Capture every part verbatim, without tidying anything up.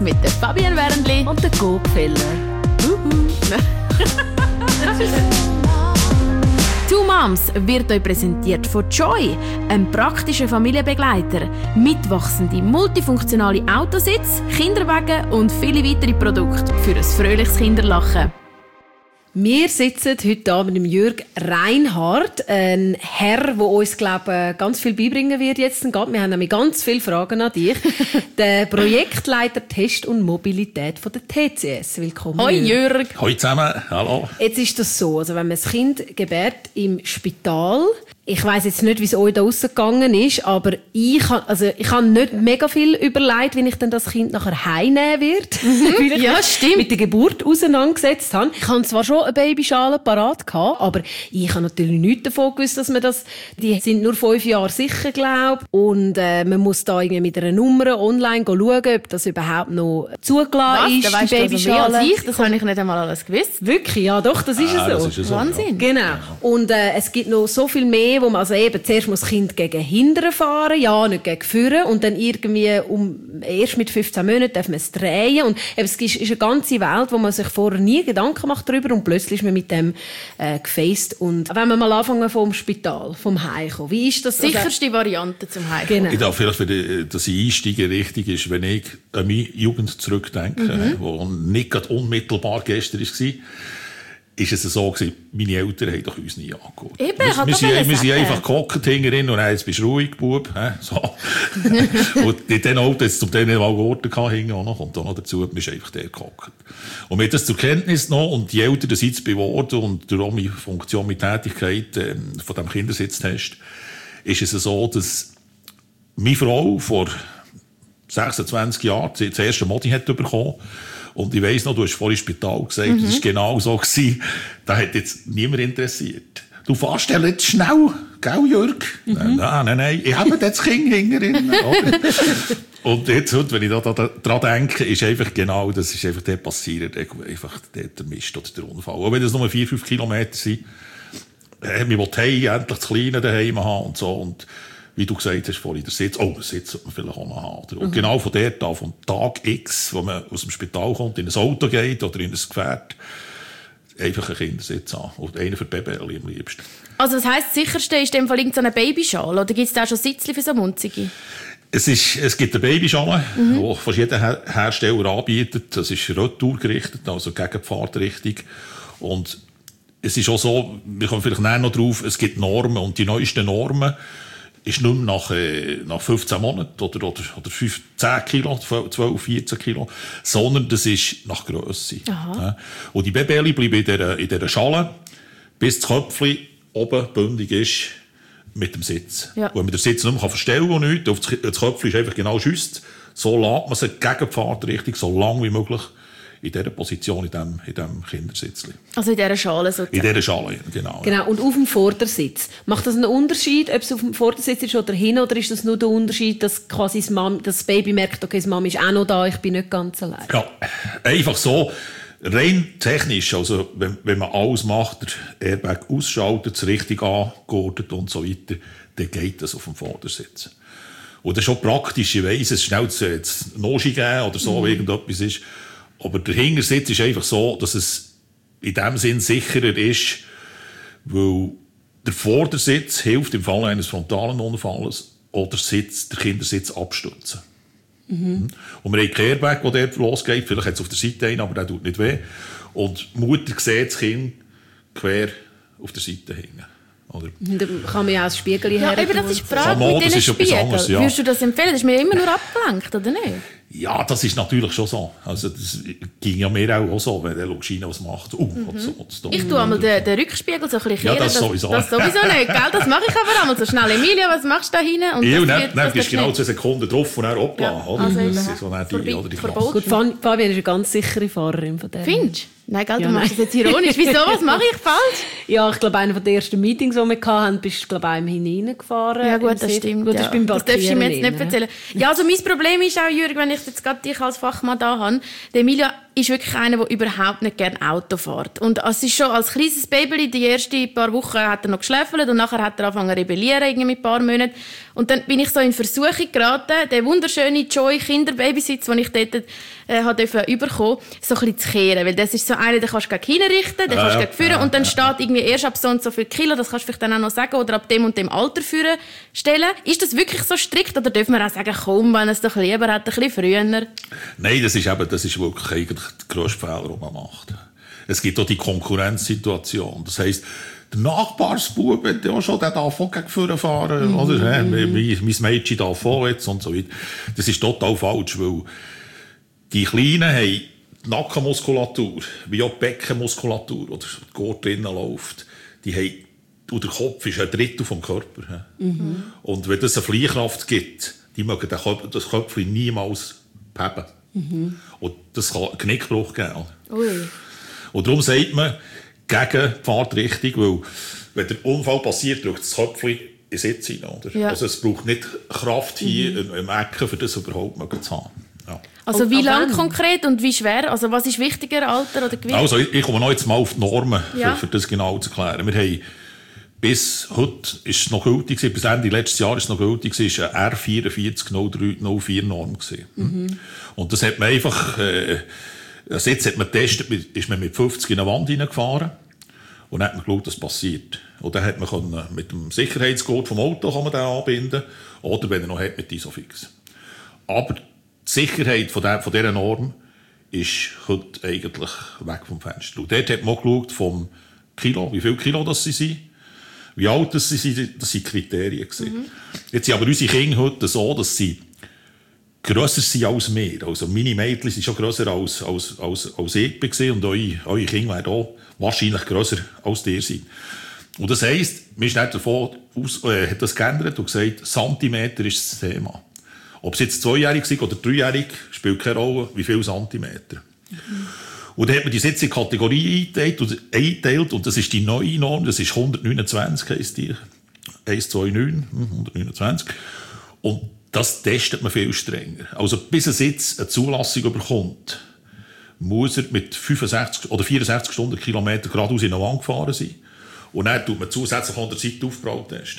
mit der Fabienne Wernli und der Gopfeller. «Two Moms» wird euch präsentiert von Joy, einem praktischen Familienbegleiter. Mitwachsende, multifunktionale Autositz, Kinderwagen und viele weitere Produkte für ein fröhliches Kinderlachen. Wir sitzen heute hier mit dem Jürg Reinhardt, ein Herr, der uns, glaube ich, ganz viel beibringen wird jetzt. Wir haben nämlich ganz viele Fragen an dich. Der Projektleiter Test und Mobilität von der T C S. Willkommen, Hoi Jürg. Hoi zusammen, hallo. Jetzt ist das so, also wenn man das Kind gebärt im Spital, ich weiss jetzt nicht, wie es euch da rausgegangen ist, aber ich habe also ich habe nicht mega viel überlegt, wie ich dann das Kind nachher heimnehmen werde. Mhm. Weil ich Ja, mich stimmt. mit der Geburt auseinandergesetzt habe. Ich hatte zwar schon eine Babyschale parat gehabt, aber ich habe natürlich nichts davon gewusst, dass man das, die sind nur fünf Jahre sicher, glaube ich. Und äh, man muss da irgendwie mit einer Nummer online schauen, ob das überhaupt noch zugelassen ist, da weißt die du also mehr Babyschale. als ich, das habe ich nicht einmal alles gewusst. Wirklich, ja doch, das ist Ah, es so. das ist es so, Wahnsinn. Genau. Und äh, es gibt noch so viel mehr, wo man also eben zuerst muss das Kind gegen Hintern fahren, ja, nicht gegen Führen und dann irgendwie um erst mit fünfzehn Monaten darf man es drehen und eben, es ist, ist eine ganze Welt, wo man sich vorher nie Gedanken macht darüber und plötzlich ist man mit dem äh, gefaced. Und wenn wir mal anfangen vom Spital, vom Heimkommen, wie ist das? Sicherste Variante zum Heimkommen. Genau. Ich darf vielleicht, für die, dass ich einsteige, richtig ist, wenn ich an meine Jugend zurückdenke, mhm. wo nicht gerade unmittelbar gestern war, ist es so gewesen, meine Eltern haben doch uns nie angeguckt. Eben, wir, ich wollte wir, sind, gerade wir sind sagen. einfach gehockt hinterhin und jetzt bist du ruhig, Bub. He? So. Und in diesen Autos zum Teil nicht mal Worte hingen auch noch, kommt auch noch dazu, du bist einfach der gehockt. Und wir haben das zur Kenntnis genommen und die Eltern sind es geworden und durch meine Funktion mit Tätigkeit ähm, von diesem Kindersitztest ist es so, dass meine Frau vor sechsundzwanzig Jahren das erste Modi hat bekommen. Und ich weiss noch, du hast vorhin Spital gesagt, mhm. das war genau so gewesen. Da hat jetzt niemand interessiert. Du fährst ja nicht schnell, gell, Jürg? Mhm. Nein, nein, nein, ich habe das Kind hinterhin. Und jetzt, wenn ich da, da, da dran denke, ist einfach genau, das ist einfach der passiert, einfach der, der Mist oder der Unfall. Auch wenn das nur vier, fünf Kilometer sind, äh, wir wollen heim, endlich das Kleine daheim haben und so. Und wie du gesagt hast vorhin, der Sitz, oh, den Sitz sollte man vielleicht auch noch haben. Und mhm. genau von dort an, vom Tag X, wo man aus dem Spital kommt, in ein Auto geht oder in ein Gefährt, einfach einen Kindersitz haben. Und einen für die Babeli am liebsten. Also das heisst, das Sicherste ist in dem Fall irgendeine Babyschale? Oder gibt es da auch schon Sitzchen für so Munzige? Es, ist, es gibt eine Babyschale, mhm. die fast jeder Her- Hersteller anbietet. Das ist retourgerichtet, also gegen die Fahrtrichtung. Und es ist auch so, wir kommen vielleicht näher noch drauf, es gibt Normen. Und die neuesten Normen ist nicht mehr nach, äh, nach fünfzehn Monaten oder, oder, oder zehn Kilo, zwölf, vierzehn Kilo, sondern das ist nach Grösse. Ja. Und die Babeli bleiben in dieser, in dieser Schale, bis das Köpfchen oben bündig ist mit dem Sitz. Ja. Wo man den Sitz nicht mehr verstellen kann, und nichts. Das Köpfchen ist einfach genau schüsst. So lässt man sie gegen die Fahrtrichtung so lang wie möglich in dieser Position, in diesem, in diesem Kindersitz. Also in dieser Schale sozusagen? In dieser Schale, genau. Genau, und auf dem Vordersitz. Macht das einen Unterschied, ob es auf dem Vordersitz ist oder hin, oder ist das nur der Unterschied, dass quasi das, Mami, das Baby merkt, okay, das Mami ist auch noch da, ich bin nicht ganz allein? Ja, einfach so. Rein technisch, also wenn, wenn man alles macht, der Airbag ausschaltet, es richtig angeordnet und so weiter, dann geht das auf dem Vordersitz. Und das ist schon praktisch, ich weiss, es schnell zu Noschi geben oder so, mhm. irgendetwas ist. Aber der Hintersitz ist einfach so, dass es in dem Sinn sicherer ist, weil der Vordersitz hilft im Fall eines frontalen Unfalls oder Sitz, der Kindersitz abstützen. Mhm. Und wir haben keinen Airbag, der dort losgeht. Vielleicht hat es auf der Seite einen, aber der tut nicht weh. Und die Mutter sieht das Kind quer auf der Seite hängen. Oder? Da kann man ja auch das Spiegel Ja, her. eben, das ist die Frage Mal, mit das diesen ist etwas Spiegeln. anderes, ja. Würdest du das empfehlen? Das ist mir immer nur abgelenkt, oder nicht? Ja, das ist natürlich schon so. Also, das ging ja mir auch so, wenn der China was macht. Uh, mhm. was, was da. Ich tue einmal den, den Rückspiegel so ein bisschen Ja, kehren. das sowieso. Das, das sowieso nicht, gell? Das mache ich aber einmal so schnell. Emilia, was machst du da hinten? Und Ja, und das dann, wird- dann das bist du genau nicht- zwei Sekunden drauf und dann hoppla. Ja, Oder? also Das eben, ist so dann die, vorbei- oder die verboten. Klasse. Gut, Fabienne ist eine ganz sichere Fahrerin von der. Findest du? Nein, gell, du Ja, machst nein. das jetzt ironisch. Wieso? Was mache ich falsch? Ja, ich glaube, einer der ersten Meetings, die wir hatten, bist du, glaube ich, einem hineingefahren. Ja gut, im das Sitz. stimmt. Gut, das ja. ist beim Das darfst du mir jetzt nicht Parkieren, erzählen. Ja, also mein Problem ist auch, Jürg, wenn ich jetzt gerade dich als Fachmann da habe, der Emilia ist wirklich einer, der überhaupt nicht gerne Auto fährt. Und es ist schon als kleines Baby, die ersten paar Wochen hat er noch geschläfelt und nachher hat er angefangen zu rebellieren, irgendwie mit ein paar Monaten. Und dann bin ich so in Versuchung geraten, den wunderschönen Joy-Kinderbabysitz, den ich dort äh, habe bekommen, so ein bisschen zu kehren. Weil das ist so einer, den kannst du gegen hinrichten, den kannst du ja, gegen führen ja, und dann ja. steht irgendwie erst ab so und so viel Kilo, das kannst du vielleicht dann auch noch sagen, oder ab dem und dem Alter führen stellen. Ist das wirklich so strikt oder dürfen wir auch sagen, komm, wenn er es doch lieber hat, ein bisschen früher? Nein, das ist eben, das ist wirklich eigentlich der grösste Fehler, den man macht. Es gibt auch die Konkurrenzsituation. Das heisst, der Nachbarsbub hat ja schon, der darf auch gegen vorne fahren, mm-hmm. oder? Hey, mein, mein Mädchen darf auch jetzt und so weiter. Das ist total falsch, weil die Kleinen haben die Nackenmuskulatur, wie auch die Beckenmuskulatur, oder die Gurt drinnen läuft, die haben, und der Kopf ist ein Drittel vom Körper. Mm-hmm. Und wenn es eine Fliehkraft gibt, die mögen das Köpfchen niemals heben. Mhm. Und das kann einen Knickbruch geben. Ui. Und darum sagt man, gegen die Fahrtrichtung, weil wenn der Unfall passiert, drückt das Köpfchen in den Sitz hinein. Oder? Ja. Also es braucht nicht Kraft hier mhm. im Ecken, um das überhaupt zu haben. Ja. Also wie lang konkret und wie schwer? Also was ist wichtiger, Alter oder Gewicht? Also ich, ich komme noch jetzt mal auf die Normen, ja. für, für das genau zu erklären. Wir haben bis heute ist es noch gültig, bis Ende letztes Jahr ist es noch gültig, ist eine R vierundvierzig null drei null vier Norm gewesen. Mhm. Und das hat man einfach, äh, also jetzt hat man getestet, ist man mit fünfzig in eine Wand hineingefahren und dann hat man geschaut, was passiert. Und dann hat man können, mit dem Sicherheitsgurt vom Auto kann man den anbinden oder wenn er noch hat, mit Isofix. Aber die Sicherheit von, der, von dieser Norm ist heute eigentlich weg vom Fenster. Und dort hat man auch geschaut vom Kilo, wie viel Kilo das sie sind. Wie alt das sind, das sind Kriterien. Mhm. Jetzt sind aber unsere Kinder heute so, dass sie grösser sind als wir. Also meine Mädchen sind schon grösser als, als, als, als ich war und eure, eure Kinder werden auch wahrscheinlich grösser als dir sein. Und das heisst, mir ist nicht davon aus, äh, hat das geändert und gesagt, Zentimeter ist das Thema. Ob es jetzt zweijährig sind oder dreijährig, spielt keine Rolle, wie viel Zentimeter. Mhm. Und dann hat man die jetzt in Kategorie eingeteilt und, eingeteilt und das ist die neue Norm, das ist hundertneunundzwanzig, heisst die. eins zwei neun, hundertneunundzwanzig. Und das testet man viel strenger. Also bis er jetzt eine Zulassung bekommt, muss er mit fünfundsechzig oder vierundsechzig Stundenkilometer geradeaus in eine Wand gefahren sein. Und dann tut man zusätzlich an der Seitenaufprall testen.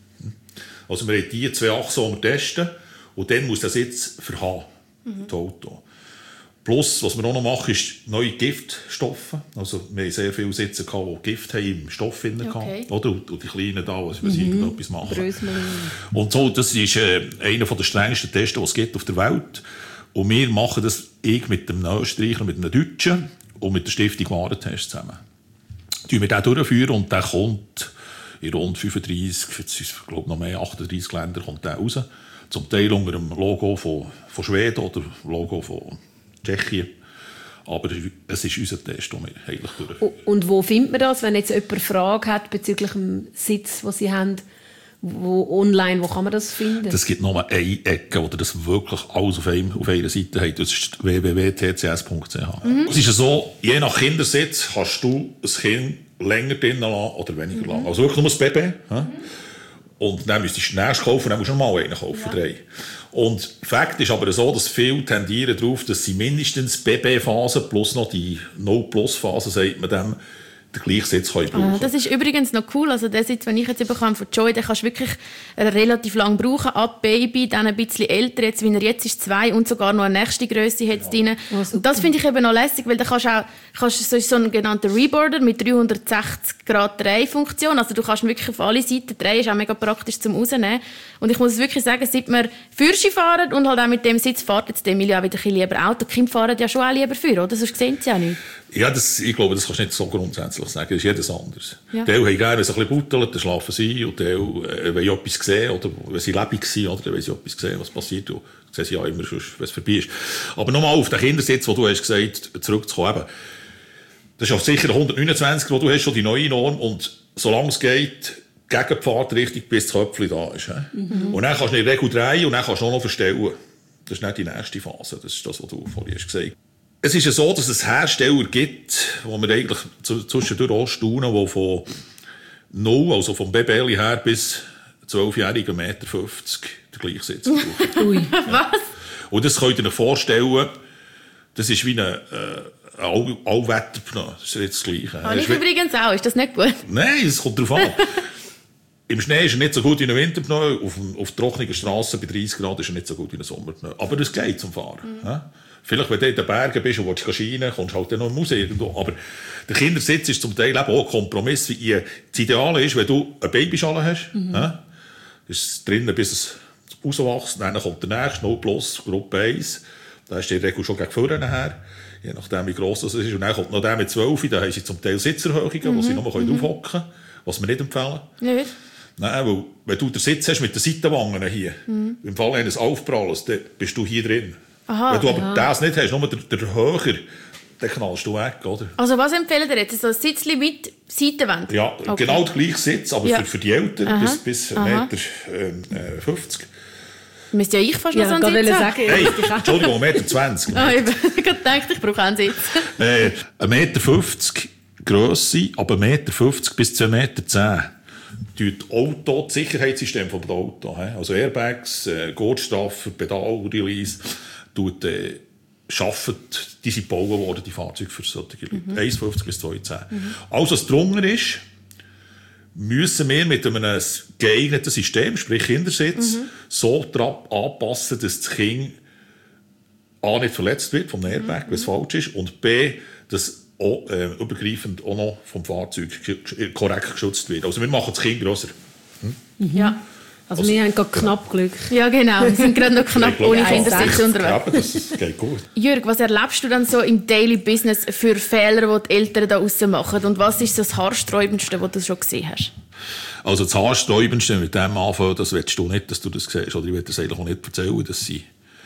Also wir haben die zwei Achsen, die wir testen, und dann muss das jetzt verhaben, mhm. das Auto. Plus, was wir auch noch machen, ist neue Giftstoffe. Also, wir haben sehr viele Sitze gehabt, die Gift haben im Stoff drin okay. Oder? Und die Kleinen da, was wir mhm. irgendetwas machen. Brösmelin. Und so, das ist äh, einer der strengsten Tests, die es gibt auf der Welt. Und wir machen das ich mit dem Österreicher, mit einem Deutschen und mit der Stiftung Warentest zusammen. Die wir den durchführen und der kommt in rund fünfunddreissig, ich glaube noch mehr, achtunddreissig Länder kommt der raus. Zum Teil unter dem Logo von, von Schweden oder Logo von Tschechien. Aber es ist unser Test, den wir eigentlich durchführen. Und wo findet man das, wenn jetzt jemand eine Frage hat bezüglich dem Sitz, den Sie haben, wo online, wo kann man das finden? Es gibt nur eine Ecke, wo das wirklich alles auf, einem, auf einer Seite hat. Das ist w w w punkt t c s punkt c h. Mhm. Es ist ja so, je nach Kindersitz kannst du ein Kind länger drinnen lassen oder weniger mhm. lang. Also wirklich nur das Baby. Mhm. Und dann müsstest du den nächsten kaufen, dann musst du noch mal einen kaufen. Ja. Drei. Und Fakt ist aber so, dass viele tendieren darauf, dass sie mindestens B B-Phase plus noch die No-Plus-Phase, sagt man dem, den gleichen Sitz können brauchen. Ah, das ist übrigens noch cool. Also der Sitz, den ich jetzt bekomme von Joy, den kannst du wirklich relativ lang brauchen. Ab Baby, dann ein bisschen älter, jetzt, wie er jetzt ist, zwei und sogar noch eine nächste Grösse hat es ja. drin. Oh, und das finde ich eben noch lässig, weil da kannst du auch, kannst du so einen genannten Reboarder mit dreihundertsechzig Grad Drehfunktion. Also du kannst ihn wirklich auf alle Seiten drehen, ist auch mega praktisch zum Rausnehmen. Und ich muss wirklich sagen, seit wir Fürschi fahren und halt auch mit dem Sitz fährt jetzt Emilia auch wieder ein bisschen lieber Auto. Die Kinder fahren ja schon auch lieber für, oder? Sonst sehen sie ja nicht. Ja, das, ich glaube, das kannst du nicht so grundsätzlich sagen. Das ist jedes anders. Ja. Die haben gerne, wenn sie ein bisschen buttelt, dann schlafen sie. Und die äh, wenn sie etwas sehen, oder wenn sie lebendig sind, oder wenn sie etwas sehen, was passiert, dann sehen sie ja immer, wenn es vorbei ist. Aber nochmal auf den Kindersitz, wo du hast gesagt, zurückzukommen. Eben, das ist auch sicher hundertneunundzwanzig, wo du hast schon die neue Norm. Und solange es geht, gegen die Fahrtrichtung, bis das Köpfchen da ist. Mhm. Und dann kannst du in der Regel drehen und dann kannst du noch verstellen. Das ist nicht die nächste Phase. Das ist das, was du vorhin hast gesagt hast. Es ist ja so, dass es Hersteller gibt, wo wir eigentlich zwischendurch auch staunen, die von null, also vom Baby her bis zwölfjährigen eins Komma fünfzig Meter den gleichen Sitz brauchen. Ui, was? Und das könnt ihr euch vorstellen, Das ist wie ein äh, All- Allwetterpneu. Das ist jetzt das Gleiche. Ah, ich übrigens auch. Ist das nicht gut? Nein, es kommt darauf an. Im Schnee ist er nicht so gut wie ein Winterpneu. Auf, auf trockenen Strassen bei dreißig Grad ist er nicht so gut wie ein Sommerpneu. Aber das geht zum Fahren. Mhm. Ja? Vielleicht, wenn du in den Bergen bist und willst rein, kommst du halt dann noch im Museo irgendwo. Aber der Kindersitz ist zum Teil eben auch ein Kompromiss. Wie das Ideale ist, wenn du eine Babyschale hast, mhm. ja? ist drinnen, bis es rauswächst. Dann kommt der nächste, null plus, Gruppe eins. Da ist die Regel schon gegen vorne nachher. Je nachdem, wie gross das ist. Und dann kommt noch der mit zwölf. Da haben sie zum Teil Sitzerhöhungen, mhm. wo sie nur mhm. draufhocken können. Was wir nicht empfehlen. Nicht? Nein, weil, wenn du den Sitz hast mit den Seitenwangen hier, mhm. im Fall eines Aufpralls, dann bist du hier drin. Aha, wenn du aber ja. das nicht hast, nur der, der höher, dann knallst du weg, oder? Also was empfehlen dir jetzt? So ein Sitzchen mit Seitenwand? Ja, okay. Genau der gleiche Sitz, aber ja. für, für die Eltern Aha. bis, bis eins Komma fünfzig Meter. Müsste ja ich fast ja, noch so einen Sitz haben. Hey, Entschuldigung, eins Komma zwanzig Meter. Ah, ich habe gedacht, ich brauche einen Sitz. äh, eins Komma fünfzig Meter Grösse, aber eins Komma fünfzig bis zwei Komma zehn Meter. Die Auto, das Sicherheitssystem des Autos, also Airbags, äh, Gurtstraffer, Pedalrelease, tut, äh, schaffen, die sind gebaut worden, die Fahrzeuge für solche Leute. Mhm. eins Komma fünfzig bis zwei Komma zehn. Mhm. Alles, was drunter ist, müssen wir mit einem geeigneten System, sprich Kindersitz, mhm. so anpassen, dass das Kind A nicht verletzt wird vom Airbag, mhm. wenn es falsch ist, und B, dass auch, äh, übergreifend auch noch vom Fahrzeug korrekt geschützt wird. Also wir machen das Kind grösser. Hm? Mhm. Ja. Also, also wir haben gerade knapp Glück. Ja, genau. Wir sind gerade noch knapp ohne Kindersitz unterwegs. Ja, das geht gut. Jürg, was erlebst du dann so im Daily Business für Fehler, die die Eltern da draussen machen? Und was ist das Haarsträubendste, was du schon gesehen hast? Also das Haarsträubendste mit dem anfangen, das willst du nicht, dass du das siehst. Oder ich will das eigentlich auch nicht erzählen, dass sie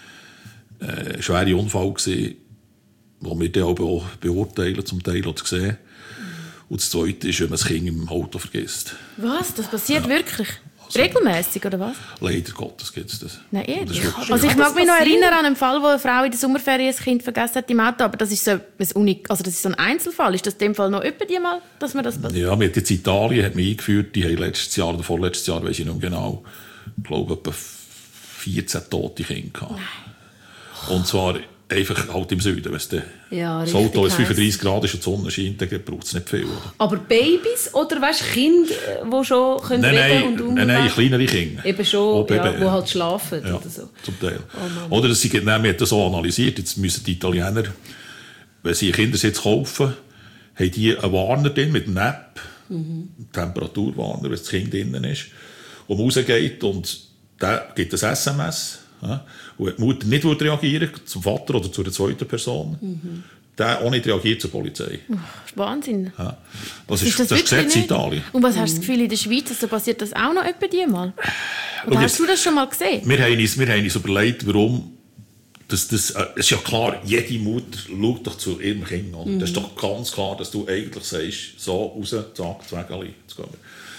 äh, ein schwerer Unfall war, die wir dann auch beurteilen, zum Teil oder sehen. Und das Zweite ist, wenn man das Kind im Auto vergisst. Was? Das passiert ja. wirklich? Also, regelmäßig oder was? Leider Gottes gibt es das. Nein, ehrlich? Also ich mag mich noch erinnern an einen Fall, wo eine Frau in der Sommerferien ein Kind vergessen hat im Auto, aber das ist so ein, Unik- also das ist so ein Einzelfall. Ist das in dem Fall noch öppe die mal, dass man das passiert? Ja, mit jetzt Italien hat man eingeführt, die haben letztes Jahr oder vorletztes Jahr, weiß ich nicht genau, ich glaube etwa vierzehn tote Kinder gehabt. Nein. Und zwar einfach halt im Süden. Wenn ja, das Auto ist fünfunddreißig Grad ist und die Sonne scheint, dann braucht es nicht viel. Oder? Aber Babys oder weißt, Kinder, die schon können nein, reden nein, und umgehen? Nein, nein, kleinere Kinder. Eben schon, die ja, ja, halt schlafen ja, oder so. Zum Teil. Oh, oder sie haben das so analysiert, jetzt müssen die Italiener, wenn sie einen Kindersitz kaufen, haben die einen Warner drin mit einer App, mhm. einen Temperaturwarner, wenn das Kind drinnen ist, wo man rausgeht und der gibt ein S M S. Ja, und wenn die Mutter nicht reagieren zum Vater oder zu einer zweiten Person, mhm. der auch nicht reagiert zur Polizei. Oh, Wahnsinn. Ja. Das, ist, ist das, das Gesetz in Italien. Und was hast du das Gefühl, in der Schweiz also passiert das auch noch etwa die mal? Oder hast jetzt, du das schon mal gesehen? Wir haben uns, wir haben uns überlegt, warum. Das, das, äh, es ist ja klar, jede Mutter schaut doch zu ihrem Kind an. Mhm. Das ist doch ganz klar, dass du eigentlich sagst, so raus, zack, Zwägeli, jetzt gehen wir.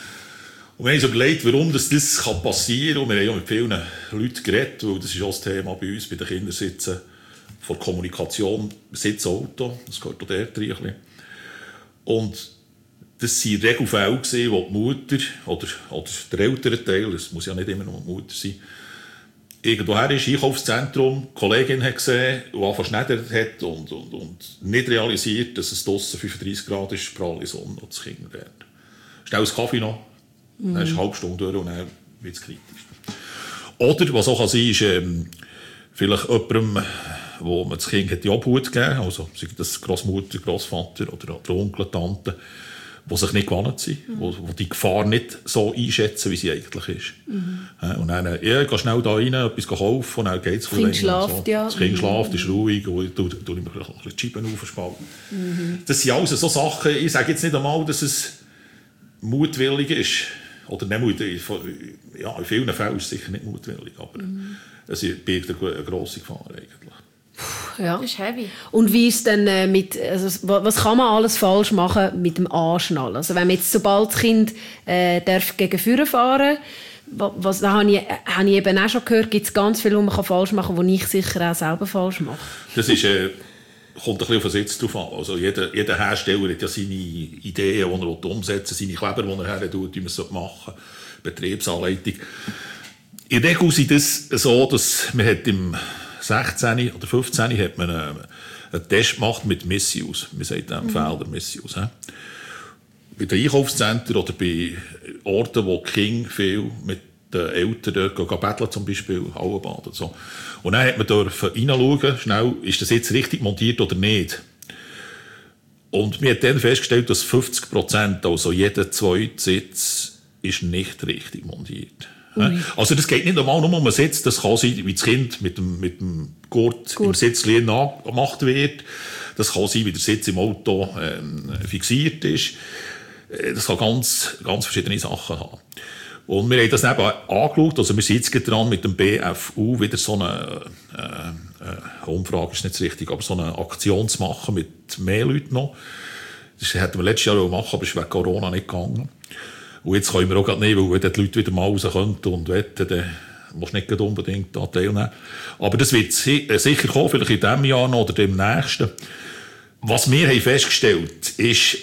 Und wir haben uns überlegt, warum das, das passieren kann. Und wir haben ja mit vielen Leuten geredet, weil das ist auch das Thema bei uns, bei den Kindersitzen, von Kommunikation, Sitz-Auto, das gehört auch dort rein. Und das waren Regelfälle, wo die Mutter oder, oder der ältere Teil, das muss ja nicht immer nur die Mutter sein, irgendwoher ist, Einkaufszentrum, die Kollegin hat gesehen, die einfach schneidert hat und, und, und nicht realisiert, dass es draussen fünfunddreißig Grad ist, pralle Sonne und das Kind dort. Schnell einen Kaffee noch. Mm. Dann ist eine halbe Stunde durch und dann wird es kritisch. Oder, was auch sein kann, ist ähm, vielleicht jemandem, wo man das Kind hat die Obhut gegeben, also sei das Großmutter, Großvater oder der Onkel, Tante, die sich nicht gewohnt sind, mm. wo, wo die Gefahr nicht so einschätzen, wie sie eigentlich ist. Mm. Und dann, ja, geh schnell da rein, etwas kaufen und dann geht es von denen. Das Kind schläft, so. ja. Das Kind schläft, ist ruhig und ich tue mir ein bisschen die Scheiben aufspalten. Mm. Das sind alles so Sachen, ich sage jetzt nicht einmal, dass es mutwillig ist. Oder nicht mutwillig. Ja, in vielen Fällen ist es sicher nicht mutwillig, aber mm. es birgt eine grosse Gefahr eigentlich. Ja. Das ist heavy. Und wie ist denn äh, mit, also, was kann man alles falsch machen mit dem Anschnallen? Also wenn man jetzt, sobald das Kind äh, darf gegen Führer fahren darf, was, da habe ich, äh, habe ich eben auch schon gehört, gibt es ganz viel, was man falsch machen kann, was ich sicher auch selber falsch mache. Das ist, äh, kommt ein bisschen auf den Sitz drauf an. Also jeder, jeder Hersteller hat ja seine Ideen, die er umsetzen will, seine Kleber, die er her tut, wie man es machen soll, Betriebsanleitung. In der Regel ist es so, dass man hat im sechzehn oder fünfzehn hat man eine, einen Test gemacht mit Missuse. Wir sagen dem mhm. Felder Missuse. Bei den Einkaufszentren oder bei Orten, wo die Kinder viel mit den Eltern gehen betteln, zum Beispiel Hallenbad und so. Und dann hat man dürfen reinschauen, schnell, ist das jetzt richtig montiert oder nicht. Und wir haben dann festgestellt, dass fünfzig Prozent, also jeder zweite Sitz, ist nicht richtig montiert. Mhm. Also das geht nicht einmal nur um einen Sitz, das kann sein, wie das Kind mit dem, mit dem Gurt, Gurt. im Sitzlehnen angemacht wird. Das kann sein, wie der Sitz im Auto ähm, fixiert ist. Das kann ganz, ganz verschiedene Sachen haben. Und wir haben das eben angeschaut, also wir sind jetzt dran mit dem B F U wieder so eine, äh, äh, Umfrage ist nicht das Richtige, aber so eine Aktion zu machen mit mehr Leuten noch. Das hätten wir letztes Jahr machen, aber es ist wegen Corona nicht gegangen. Und jetzt können wir auch gerade nicht, weil wenn die Leute wieder mal raus könnten und wetten, dann musst du nicht unbedingt da teilnehmen. Aber das wird sicher kommen, vielleicht in diesem Jahr noch oder dem nächsten. Was wir haben festgestellt ist,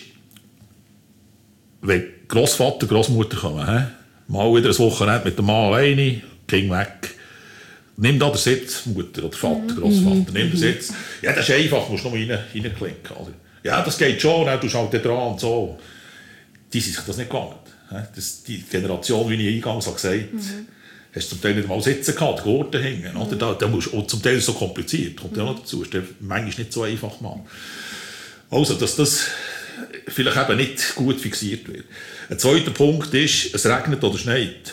wenn Grossvater, Grossmutter kommen, he? mal wieder ein Wochenende mit dem Mann alleine, ging weg. Nimm da den Sitz, Mutter oder Vater, Grossvater, mm-hmm. nimm den Sitz. Ja, das ist einfach, musst du nur rein, reinklicken. Oder? Ja, das geht schon, du bist halt dran und so. Die sind sich das nicht gegangen. Das, die Generation, wie ich eingangs gesagt habe, mm-hmm. hast du zum Teil nicht mal sitzen gehabt, die Gurte hängen. Oder? Da, da musst, und zum Teil so kompliziert, kommt ja mm-hmm. noch dazu. Ist manchmal nicht so einfach mal. Also, dass das vielleicht eben nicht gut fixiert wird. Ein zweiter Punkt ist, es regnet oder schneit.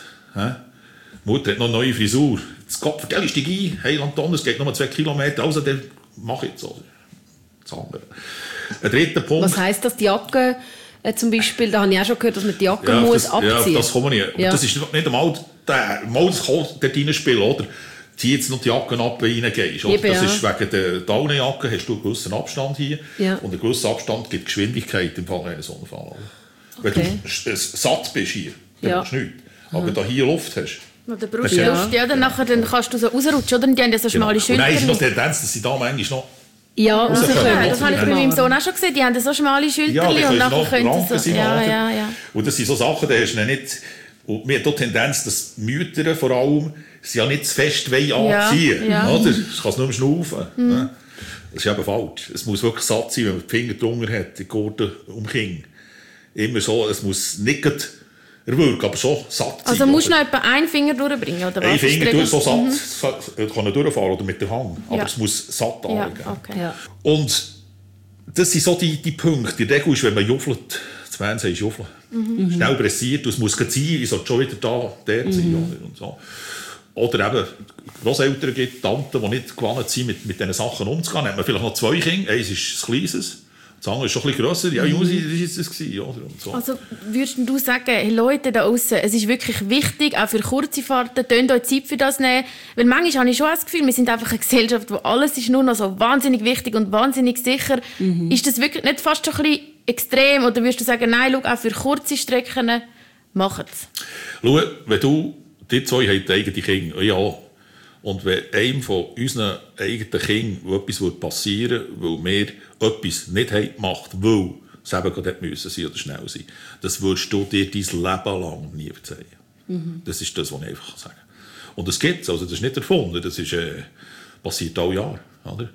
Die Mutter hat noch eine neue Frisur. Das Gott, vergell, ich steige ein, hey Anton, es geht noch mal zwei Kilometer, also dann mach ich jetzt so. Das andere. Ein dritter Punkt. Was heisst das, die Jacke äh, zum Beispiel, da habe ich auch schon gehört, dass man die Jacke ja, muss das, abziehen. Ja, das kann man nicht. Ja. Das ist nicht einmal, der, mal das kann dort reinspielen, oder? Zieh jetzt noch die Jacken ab, wenn du reingehst. Eben, das ja. ist wegen der Daunenjacke, hast du einen gewissen Abstand hier. Ja. Und ein gewisser Abstand gibt Geschwindigkeit im Fall eines Unfalls. Okay. Wenn du satt bist hier, dann ja. machst du nichts. Aber wenn du hier Luft hast, oder brauchst du Luft, ja, dann, nachher, dann kannst du so rausrutschen, oder? Die haben ja so schmale genau. Schultern. Nein, ist noch die Tendenz, dass sie da manchmal noch ja, also ja, das habe ich bei meinem Sohn auch schon gesehen. Die haben so schmale Schultern ja, und nachher können sie so... Ja, ja, ja. Und das sind so Sachen, die hast du nicht... Und wir haben die Tendenz, dass die Mütter vor allem sie ja nicht zu fest anziehen ja, ja. Oder? Es kann nur schnaufen. Mhm. Das ist eben falsch. Es muss wirklich satt sein, wenn man die Finger drunter hat, die Gurte um die Kinder. Immer so, es muss nicht erwürgen, aber schon satt sein. Also musst du noch etwa einen Finger durchbringen, oder was? Ein Finger durch, so satt mhm. kann er durchfahren oder mit der Hand. Aber ja. es muss satt ja, anlegen. Okay. Ja. Und das sind so die, die Punkte. Die Regel ist, wenn man juffelt, das Fernsehen ist juffeln. Mhm. Schnell pressiert, es muss sein, ich sollte schon wieder da, der sein. Mhm. Und so. Oder eben Grosseltern gibt, Tanten, die nicht gewohnt sind, mit, mit diesen Sachen umzugehen. Dann hat man vielleicht noch zwei Kinder, eins ist das Kleines, das andere ist schon ein bisschen grösser. Ja, Jungs, wie war das? Oder? Und so. Also würdest du sagen, hey Leute da aussen, es ist wirklich wichtig, auch für kurze Fahrten, könnt euch Zeit für das nehmen. Weil manchmal habe ich schon das Gefühl, wir sind einfach eine Gesellschaft, wo alles ist nur noch so wahnsinnig wichtig und wahnsinnig sicher. Mhm. Ist das wirklich nicht fast schon ein bisschen extrem? Oder würdest du sagen, nein, schau, auch für kurze Strecken, macht es? Schau, wenn du, die zwei haben eigene Kinder, ja. Und wenn einem von unseren eigenen Kindern etwas passieren würde, weil wir etwas nicht gemacht haben, weil es eben gerade müssen sein oder schnell sein, das würdest du dir dein Leben lang nie verzeihen. Mhm. Das ist das, was ich einfach sagen kann. Und das gibt es, also das ist nicht erfunden, das ist, äh, passiert alle Jahre. Oder?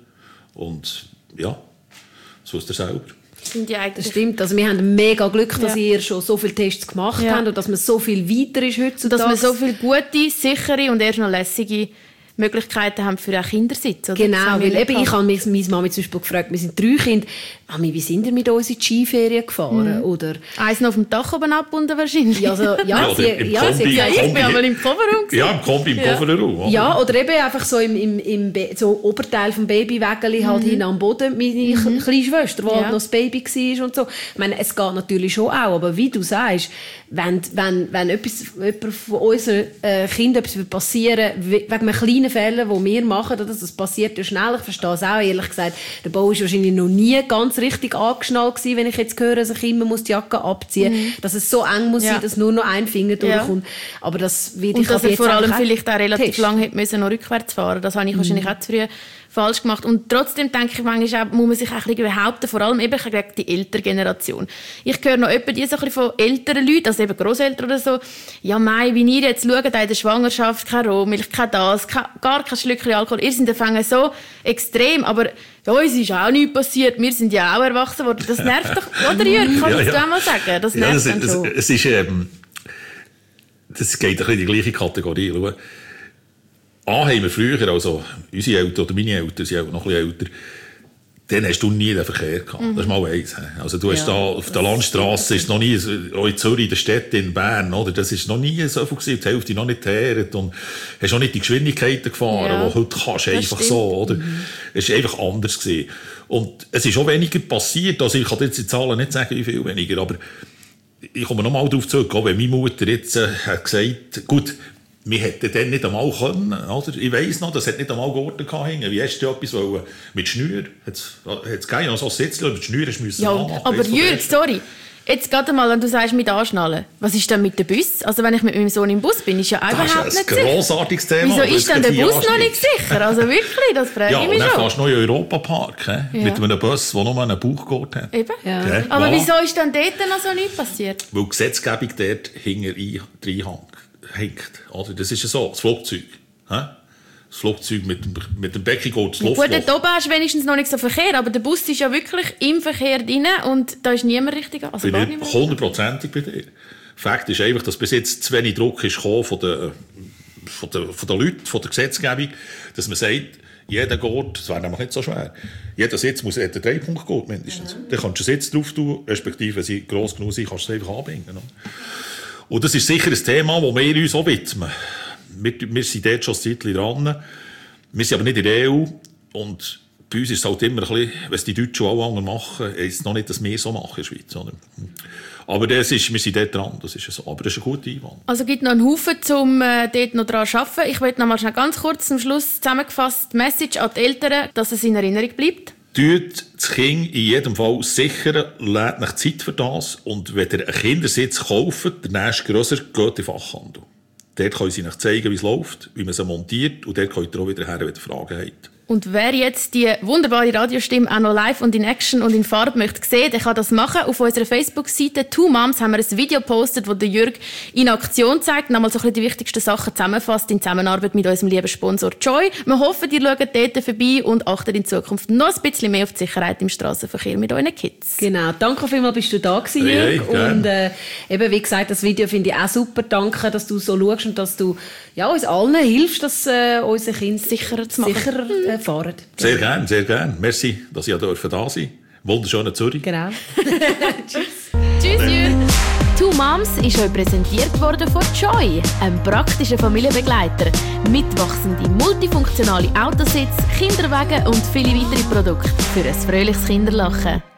Und ja, das wisst ihr selber. Das stimmt. Also wir haben mega Glück, dass ja. ihr schon so viele Tests gemacht ja. habt und dass man so viel weiter ist heutzutage. Dass wir so viele gute, sichere und erst noch lässige Möglichkeiten haben für einen Kindersitz. Oder? Genau, weil eben, ich habe meine Mama zum Beispiel gefragt, wir sind drei Kinder, Mami, wie sind ihr mit uns in die Skiferien gefahren? Mhm. Oder eins noch auf dem Dach oben abgebunden wahrscheinlich. Ja, also, ja, ja, sie, im ja, Kombi, sie, ja, ich bin einmal im Kofferraum. Ja, im Kombi, im ja. Kofferraum. Oder? Ja, oder eben einfach so im, im, im so Oberteil vom Babywägeli, mhm. halt hin am Boden, meine mhm. kleine Schwester, die ja. halt noch das Baby war und so. Ich meine, es geht natürlich schon auch, aber wie du sagst, wenn, wenn, wenn etwas, jemand von unseren äh, Kindern etwas passieren wegen einem kleinen Fehler, den wir machen, oder? Das passiert ja schnell. Ich verstehe es auch, ehrlich gesagt. Der Bau war wahrscheinlich noch nie ganz richtig angeschnallt gewesen, wenn ich jetzt höre, dass ich immer die Jacke abziehen muss. Mhm. Dass es so eng muss ja. sein, dass nur noch ein Finger durchkommt. Ja. Aber das wird ich Und dass er vor allem vielleicht auch relativ testen. Lang hätte müssen noch rückwärts fahren. Das habe ich mhm. wahrscheinlich auch zu früh falsch gemacht. Und trotzdem denke ich, manchmal auch, muss man sich auch ein behaupten, vor allem eben gegen die ältere Generation. Ich höre noch etwa die so ein bisschen von älteren Leuten, also eben Grosseltern oder so, ja mei, wie ihr jetzt schaut, in der Schwangerschaft, keine Rohmilch, kein das, kein, gar kein Schlückchen Alkohol. Ihr seid Anfang so extrem, aber ja, uns ist auch nichts passiert, wir sind ja auch erwachsen worden. Das nervt doch, oder Jürg, kannst ja, du ja. einmal sagen? Das nervt ja, das, dann schon. Es, es ist, ähm, das geht ein bisschen in die gleiche Kategorie. Schau. A, haben wir früher, also unsere Eltern oder meine Eltern sind auch noch ein bisschen älter, dann hast du nie den Verkehr gehabt. Mhm. Das ist mal eins. Also du hast ja, da auf der Landstrasse, ist noch nie, auch in Zürich, in der Stadt, in Bern, oder? Das ist noch nie so viel gewesen, die Hälfte noch nicht gehört und hast auch nicht die Geschwindigkeiten gefahren, ja. die heute kannst, das einfach stimmt. so, oder? Mhm. Es ist einfach anders gewesen. Und es ist auch weniger passiert, also ich kann jetzt die Zahlen nicht sagen, wie viel weniger, aber ich komme noch mal darauf zurück, auch wenn meine Mutter jetzt äh, hat gesagt, gut, wir hätten dann nicht einmal können, oder? Ich weiss noch, das hat nicht einmal Gurten gehabt. Wie hast du etwas wollen? Mit Schnür? Hat's, hat's gegeben, also Sätzchen mit Schnür hast du ja, anmachen. Aber Jürg, sorry. Jetzt gerade mal, wenn du sagst, mit Anschnallen. Was ist denn mit dem Bus? Also wenn ich mit meinem Sohn im Bus bin, ist ja auch das überhaupt nicht sicher. Das ist ein grossartiges Thema. Wieso ist denn der Bus noch nicht sicher? Also wirklich, das frage ja, ich mich schon. Ja, und dann fährst du noch in den Europapark, ja. mit einem Bus, der nur einen Bauchgurt hat. Eben. Ja. Okay. Aber ja. wieso ist dann dort noch so nichts passiert? Weil die Gesetzgebung dort hinter hängt. Oder? Das ist ja so, das Flugzeug. Das Flugzeug mit, mit dem Beckengurt, das Luftloch. Gut, dort oben hast du wenigstens noch nicht so Verkehr, aber der Bus ist ja wirklich im Verkehr drin und da ist niemand richtig. Also bin ich hundertprozentig bei dir. Fakt ist einfach, dass bis jetzt zu wenig Druck ist gekommen von den, von den, von den Leuten, von der Gesetzgebung, dass man sagt, jeder Gurt, das wäre nämlich nicht so schwer, jeder Sitz muss einen Drei-Punkt-Gurt mindestens. Mhm. Dann kannst du einen Sitz drauf tun, respektive, wenn sie gross genug sind, kannst du es einfach anbinden. Und das ist sicher ein Thema, das wir uns auch widmen. Wir, wir sind dort schon ein Zeitchen dran. Wir sind aber nicht in der E U. Und bei uns ist es halt immer ein bisschen, wenn es die Deutschen auch anders machen, ist es noch nicht, dass wir so machen in der Schweiz. Oder? Aber das ist, wir sind dort dran, das ist so. Aber das ist ein guter Einwand. Also es gibt noch einen Haufen, um äh, dort noch daran zu arbeiten. Ich möchte noch mal schnell ganz kurz zum Schluss zusammengefasst die Message an die Eltern, dass es in Erinnerung bleibt. Tut das Kind in jedem Fall sichern, lädt nach Zeit für das. Und wenn ihr einen Kindersitz kauft, der nächste grösser, geht in den Fachhandel. Dort können sie euch zeigen, wie es läuft, wie man sie montiert. Und dort könnt ihr auch wieder her, wenn ihr Fragen habt. Und wer jetzt die wunderbare Radiostimme auch noch live und in Action und in Farbe möchte sehen, der kann das machen. Auf unserer Facebook-Seite «Two Moms» haben wir ein Video gepostet, wo der Jürg in Aktion zeigt, nochmal so ein bisschen die wichtigsten Sachen zusammenfasst in Zusammenarbeit mit unserem lieben Sponsor Joy. Wir hoffen, ihr schaut dort vorbei und achtet in Zukunft noch ein bisschen mehr auf die Sicherheit im Strassenverkehr mit euren Kids. Genau, danke vielmals, bist du da gewesen, Jürg. Hey, hey, und äh, eben, wie gesagt, das Video finde ich auch super. Danke, dass du so schaust und dass du ja, uns allen hilfst, dass äh, unsere Kinder sicherer zu machen. Sicherer, äh, fahren. Sehr gerne, sehr gerne. Merci, dass ich da sein durfte. Wunderschöner Zürich. Genau. Tschüss. Tschüss, Jürg. «Two Moms» ist euch präsentiert worden von Joy, einem praktischen Familienbegleiter. Mitwachsende, multifunktionale Autositze, Kinderwagen und viele weitere Produkte für ein fröhliches Kinderlachen.